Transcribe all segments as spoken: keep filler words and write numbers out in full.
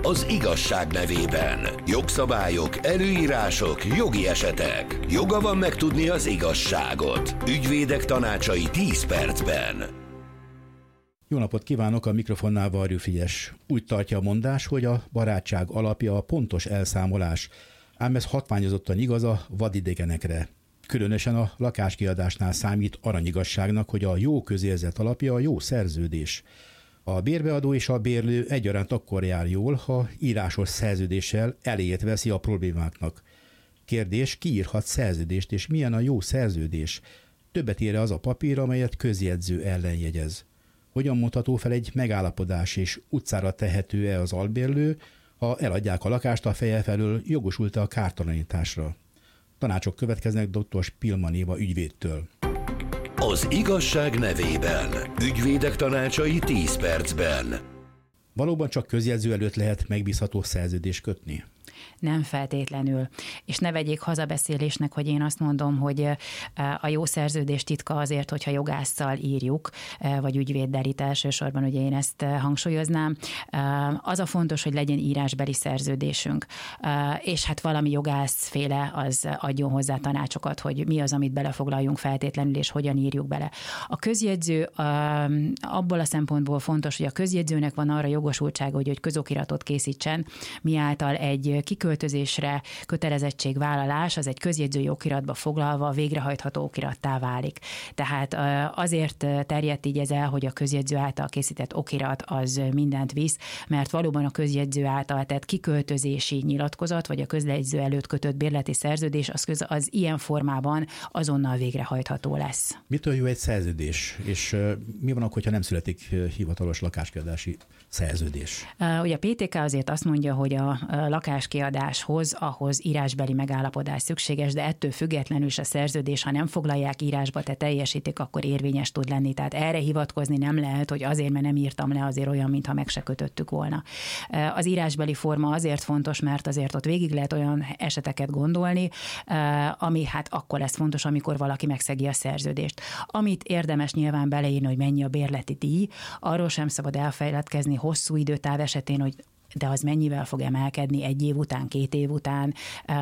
az igazság nevében. Jogszabályok, előírások, jogi esetek. Joga van megtudni az igazságot. Ügyvédek tanácsai tíz percben. Jó napot kívánok, a mikrofonnál Varjú Frigyes. Úgy tartja a mondás, hogy a barátság alapja a pontos elszámolás, ám ez hatványozottan igaz a vadidegenekre. Különösen a lakáskiadásnál számít aranyigasságnak, hogy a jó közérzet alapja a jó szerződés. A bérbeadó és a bérlő egyaránt akkor jár jól, ha írásos szerződéssel eléjét veszi a problémáknak. Kérdés, ki írhat szerződést, és milyen a jó szerződés? Többet ér az a papír, amelyet közjegyző ellen jegyez. Hogyan mondható fel egy megállapodás, és utcára tehető-e az albérlő, ha eladják a lakást a feje felől, jogosult-e a kártalanításra? Tanácsok következnek dr. Spilman Éva ügyvédtől. Az igazság nevében. Ügyvédek tanácsai tíz percben. Valóban csak közjegyző előtt lehet megbízható szerződést kötni? Nem feltétlenül. És ne vegyék hazabeszélésnek, hogy én azt mondom, hogy a jó szerződés titka azért, hogyha jogásszal írjuk, vagy ügyvéddel, itt elsősorban ugye én ezt hangsúlyoznám. Az a fontos, hogy legyen írásbeli szerződésünk. És hát valami jogászféle az adjon hozzá tanácsokat, hogy mi az, amit belefoglaljunk feltétlenül, és hogyan írjuk bele. A közjegyző abból a szempontból fontos, hogy a közjegyzőnek van arra jogosultsága, hogy egy közokiratot készítsen, miáltal egy kiköltözésre kötelezettségvállalás az egy közjegyzői okiratba foglalva végrehajtható okirattá válik. Tehát azért terjedt így ez el, hogy a közjegyző által készített okirat az mindent visz, mert valóban a közjegyző által tett kiköltözési nyilatkozat, vagy a közjegyző előtt kötött bérleti szerződés az, köz, az ilyen formában azonnal végrehajtható lesz. Mitől jó egy szerződés, és mi van akkor, hogyha nem születik hivatalos lakáskiadási szerződés? Ugye a pé té ká azért azt mondja, hogy a lakáskiadáshoz, ahhoz írásbeli megállapodás szükséges, de ettől függetlenül is a szerződés, ha nem foglalják írásba, te teljesítik, akkor érvényes tud lenni. Tehát erre hivatkozni nem lehet, hogy azért, mert nem írtam le, azért olyan, mintha meg se kötöttük volna. Az írásbeli forma azért fontos, mert azért ott végig lehet olyan eseteket gondolni, ami hát akkor lesz fontos, amikor valaki megszegi a szerződést. Amit érdemes nyilván beleírni, hogy mennyi a bérleti díj, arról sem szabad elfejletkezni hosszú időtáv esetén, hogy de az mennyivel fog emelkedni egy év után, két év után,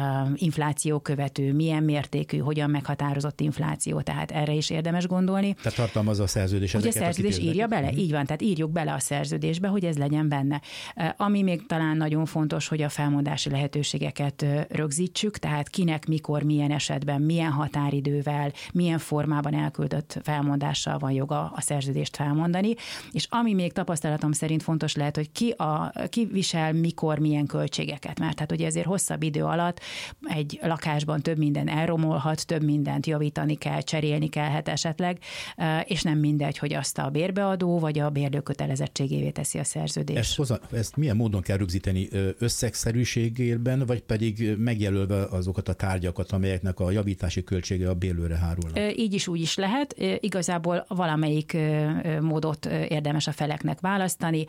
infláció követő, milyen mértékű, hogyan meghatározott infláció, tehát erre is érdemes gondolni. Tehát tartalmazza a szerződés ezeket, hogy a szerződés írja bele? Így van, tehát írjuk bele a szerződésbe, hogy ez legyen benne. Ami még talán nagyon fontos, hogy a felmondási lehetőségeket rögzítsük, tehát kinek, mikor, milyen esetben, milyen határidővel, milyen formában elküldött felmondással van joga a szerződést felmondani, és ami még tapasztalatom szerint fontos lehet, hogy ki a ki visel, mikor, milyen költségeket. Mert hát ugye azért hosszabb idő alatt egy lakásban több minden elromolhat, több mindent javítani kell, cserélni kellhet esetleg, és nem mindegy, hogy azt a bérbeadó vagy a bérlő kötelezettségévé teszi a szerződés. Ezt, hozzá, ezt milyen módon kell rögzíteni, összegszerűségében, vagy pedig megjelölve azokat a tárgyakat, amelyeknek a javítási költsége a bérlőre hárulnak? Így is, úgy is lehet. Igazából valamelyik módot érdemes a feleknek választani.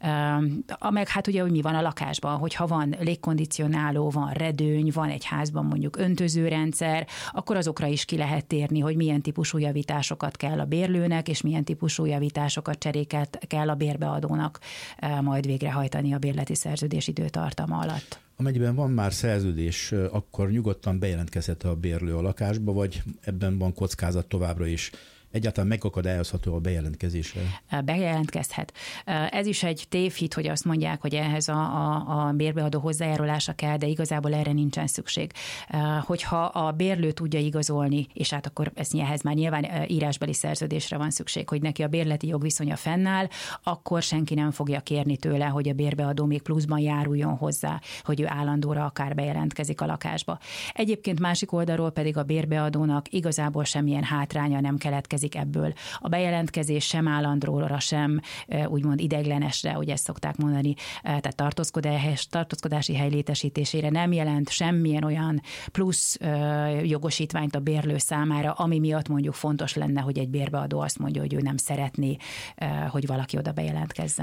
Meg hát ugye, hogy mi van a lakásban, hogyha van légkondicionáló, van redőny, van egy házban mondjuk öntözőrendszer, akkor azokra is ki lehet térni, hogy milyen típusú javításokat kell a bérlőnek, és milyen típusú javításokat, cseréket kell a bérbeadónak majd végrehajtani a bérleti szerződés időtartama alatt. Amennyiben van már szerződés, akkor nyugodtan bejelentkezhet a bérlő a lakásba, vagy ebben van kockázat továbbra is? Egyáltalán megakadályozható a bejelentkezésre? Bejelentkezhet. Ez is egy tévhit, hogy azt mondják, hogy ehhez a, a, a bérbeadó hozzájárulása kell, de igazából erre nincsen szükség. Hogyha a bérlő tudja igazolni, és hát akkor ez ehhez már nyilván írásbeli szerződésre van szükség, hogy neki a bérleti jogviszonya fennáll, akkor senki nem fogja kérni tőle, hogy a bérbeadó még pluszban járuljon hozzá, hogy ő állandóra akár bejelentkezik a lakásba. Egyébként másik oldalról pedig a bérbeadónak igazából semmilyen hátránya nem keletkezik ebből. A bejelentkezés sem állandóra, sem úgymond ideiglenesre, hogy ezt szokták mondani, tehát tartózkodás, tartózkodási hely létesítésére nem jelent semmilyen olyan plusz jogosítványt a bérlő számára, ami miatt mondjuk fontos lenne, hogy egy bérbeadó azt mondja, hogy ő nem szeretné, hogy valaki oda bejelentkezzen.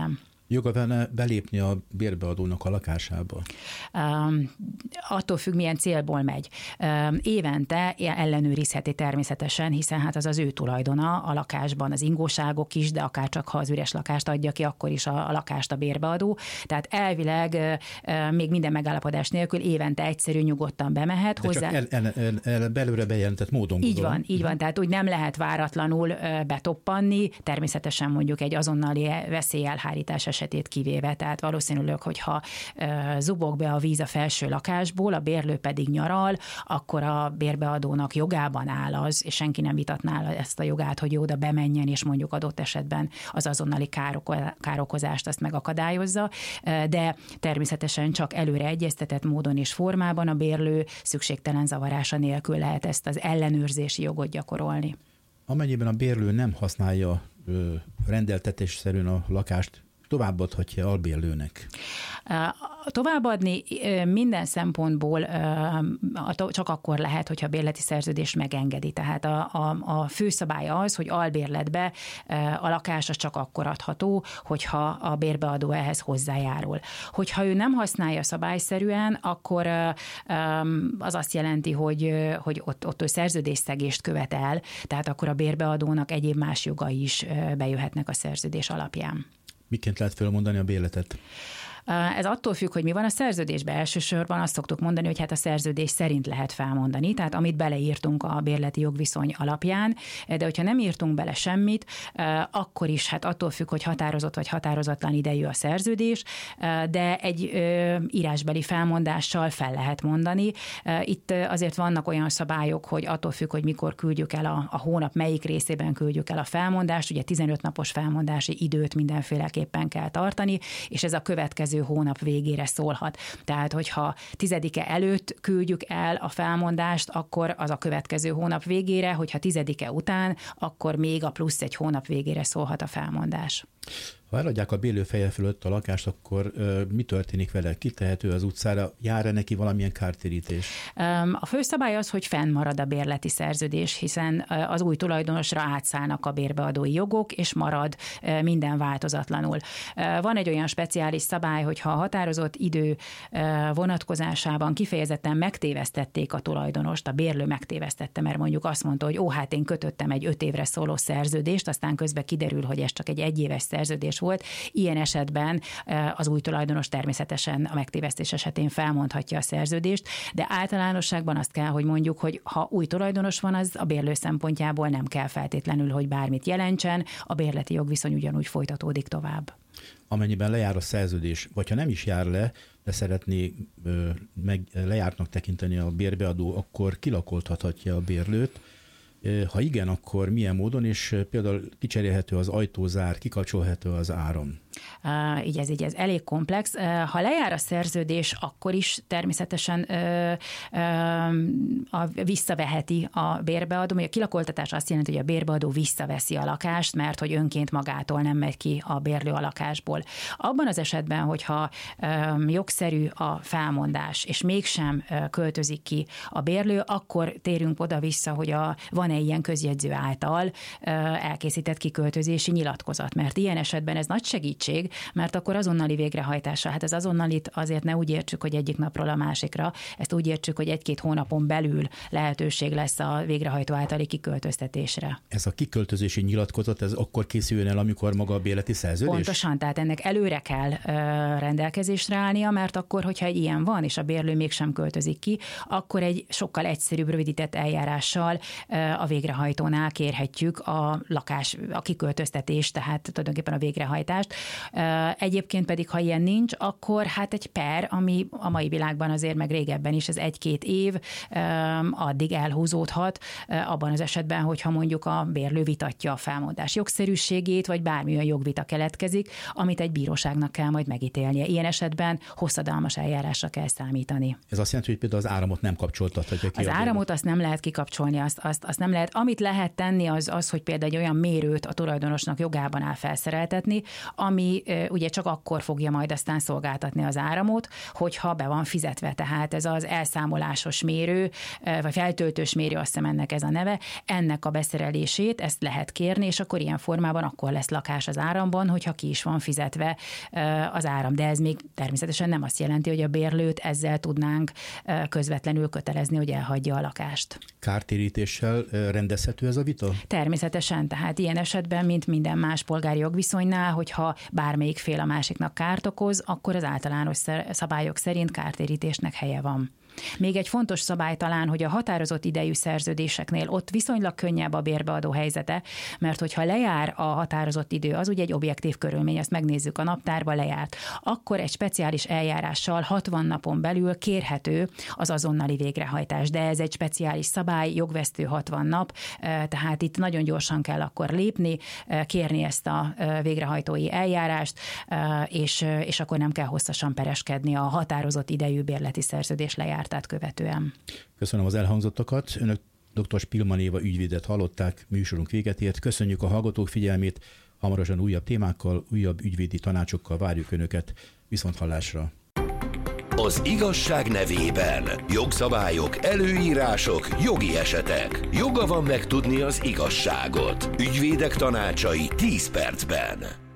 Joga vele belépni a bérbeadónak a lakásába? Um, attól függ, milyen célból megy. Um, évente ellenőrizheti természetesen, hiszen hát az az ő tulajdona a lakásban, az ingóságok is, de akár csak ha az üres lakást adja ki, akkor is a, a lakást a bérbeadó. Tehát elvileg uh, még minden megállapodás nélkül évente egyszerű, nyugodtan bemehet de hozzá. Csak el, el, el, belőle bejelentett módon Így gondolom. van, így van. Tehát úgy nem lehet váratlanul uh, betoppanni, természetesen mondjuk egy azonnali veszélyelhárítás esetét kivéve. Tehát valószínűleg, hogyha uh, zubog be a víz a felső lakásból, a bérlő pedig nyaral, akkor a bérbeadónak jogában áll az, és senki nem vitatná ezt a jogát, hogy oda bemenjen, és mondjuk adott esetben az azonnali károko- károkozást azt megakadályozza, de természetesen csak előre egyeztetett módon és formában a bérlő szükségtelen zavarása nélkül lehet ezt az ellenőrzési jogot gyakorolni. Amennyiben a bérlő nem használja ö, rendeltetésszerűen a lakást, továbbadhatja albérlőnek? Továbbadni minden szempontból csak akkor lehet, hogyha a bérleti szerződés megengedi. Tehát a, a, a főszabály az, hogy albérletbe a lakás az csak akkor adható, hogyha a bérbeadó ehhez hozzájárul. Hogyha ő nem használja szabályszerűen, akkor az azt jelenti, hogy, hogy ott, ott ő szerződésszegést követel, tehát akkor a bérbeadónak egyéb más jogai is bejöhetnek a szerződés alapján. Miként lehet felmondani a bérletet? Ez attól függ, hogy mi van a szerződésben. Elsősorban azt szoktuk mondani, hogy hát a szerződés szerint lehet felmondani, tehát amit beleírtunk a bérleti jogviszony alapján, de hogyha nem írtunk bele semmit, akkor is hát attól függ, hogy határozott vagy határozatlan idejű a szerződés, de egy írásbeli felmondással fel lehet mondani. Itt azért vannak olyan szabályok, hogy attól függ, hogy mikor küldjük el a, a hónap, melyik részében küldjük el a felmondást, ugye tizenöt napos felmondási időt mindenféleképpen kell tartani, és ez a következő hónap végére szólhat. Tehát, hogyha tizedike előtt küldjük el a felmondást, akkor az a következő hónap végére, hogyha tizedike után, akkor még a plusz egy hónap végére szólhat a felmondás. Ha eladják a bérlő feje fölött a lakást, akkor ö, mi történik vele? Kitehető az utcára? Jár-e neki valamilyen kártérítés? A főszabály az, hogy fennmarad a bérleti szerződés, hiszen az új tulajdonosra átszállnak a bérbeadói jogok, és marad minden változatlanul. Van egy olyan speciális szabály, hogy ha a határozott idő vonatkozásában kifejezetten megtévesztették a tulajdonost, a bérlő megtévesztette, mert mondjuk azt mondta, hogy ó, hát én kötöttem egy öt évre szóló szerződést, aztán közben kiderül, hogy ez csak egy egyéves szerződés volt. Ilyen esetben az új tulajdonos természetesen a megtévesztés esetén felmondhatja a szerződést, de általánosságban azt kell, hogy mondjuk, hogy ha új tulajdonos van, az a bérlő szempontjából nem kell feltétlenül, hogy bármit jelentsen, a bérleti jogviszony ugyanúgy folytatódik tovább. Amennyiben lejár a szerződés, vagy ha nem is jár le, de szeretné ö, meg lejártnak tekinteni a bérbeadó, akkor kilakoltathatja a bérlőt. Ha igen, akkor milyen módon, és például kicserélhető az ajtózár, kikapcsolható az áram? Uh, így ez, így ez elég komplex. Uh, ha lejár a szerződés, akkor is természetesen uh, uh, a, visszaveheti a bérbeadó. A kilakoltatás azt jelenti, hogy a bérbeadó visszaveszi a lakást, mert hogy önként magától nem megy ki a bérlő a lakásból. Abban az esetben, hogyha um, jogszerű a felmondás, és mégsem uh, költözik ki a bérlő, akkor térünk oda-vissza, hogy a, van-e ilyen közjegyző által uh, elkészített kiköltözési nyilatkozat, mert ilyen esetben ez nagy segítség, mert akkor azonnali végrehajtása. Hát az azonnalit azért ne úgy értsük, hogy egyik napról a másikra, ezt úgy értsük, hogy egy-két hónapon belül lehetőség lesz a végrehajtó általi kiköltöztetésre. Ez a kiköltözési nyilatkozat, ez akkor készüljön el, amikor maga a bérleti szerződés? Pontosan, tehát ennek előre kell ö, rendelkezésre állnia, mert akkor, hogyha egy ilyen van, és a bérlő mégsem költözik ki, akkor egy sokkal egyszerűbb, rövidített eljárással ö, a végrehajtónál kérhetjük a lakás, a kiköltöztetést, tehát tulajdonképpen a végrehajtást. Egyébként pedig, ha ilyen nincs, akkor hát egy per, ami a mai világban azért meg régebben is, ez egy-két év addig elhúzódhat, abban az esetben, hogyha mondjuk a bérlő vitatja a felmondás jogszerűségét, vagy bármilyen jogvita keletkezik, amit egy bíróságnak kell majd megítélnie. Ilyen esetben hosszadalmas eljárásra kell számítani. Ez azt jelenti, hogy például az áramot nem kapcsoltathatja ki. Az áramot azt nem lehet kikapcsolni, azt, azt, azt nem lehet. Amit lehet tenni, az az, hogy például egy olyan mérőt a tulajdonosnak jogában áll felszereltetni, ami ami ugye csak akkor fogja majd aztán szolgáltatni az áramot, hogyha be van fizetve. Tehát ez az elszámolásos mérő, vagy feltöltős mérő, azt hiszem ennek ez a neve, ennek a beszerelését, ezt lehet kérni, és akkor ilyen formában akkor lesz lakás az áramban, hogyha ki is van fizetve az áram. De ez még természetesen nem azt jelenti, hogy a bérlőt ezzel tudnánk közvetlenül kötelezni, hogy elhagyja a lakást. Kártérítéssel rendezhető ez a vita? Természetesen, tehát ilyen esetben, mint minden más polgári jogviszonynál, hogyha bármelyik fél a másiknak kárt okoz, akkor az általános szabályok szerint kártérítésnek helye van. Még egy fontos szabály talán, hogy a határozott idejű szerződéseknél ott viszonylag könnyebb a bérbeadó helyzete, mert hogyha lejár a határozott idő, az ugye egy objektív körülmény, azt megnézzük a naptárba, lejárt, akkor egy speciális eljárással hatvan napon belül kérhető az azonnali végrehajtás, de ez egy speciális szabály, jogvesztő hatvan nap, tehát itt nagyon gyorsan kell akkor lépni, kérni ezt a végrehajtói eljárást, és, és akkor nem kell hosszasan pereskedni a határozott idejű bérleti szerződés lejár követően. Köszönöm az elhangzottakat. Önök dr. Spillmann Éva ügyvédet hallották, műsorunk véget ért. Köszönjük a hallgatók figyelmét. Hamarosan újabb témákkal, újabb ügyvédi tanácsokkal várjuk Önöket. Viszonthallásra. Az igazság nevében jogszabályok, előírások, jogi esetek. Joga van megtudni az igazságot. Ügyvédek tanácsai tíz percben.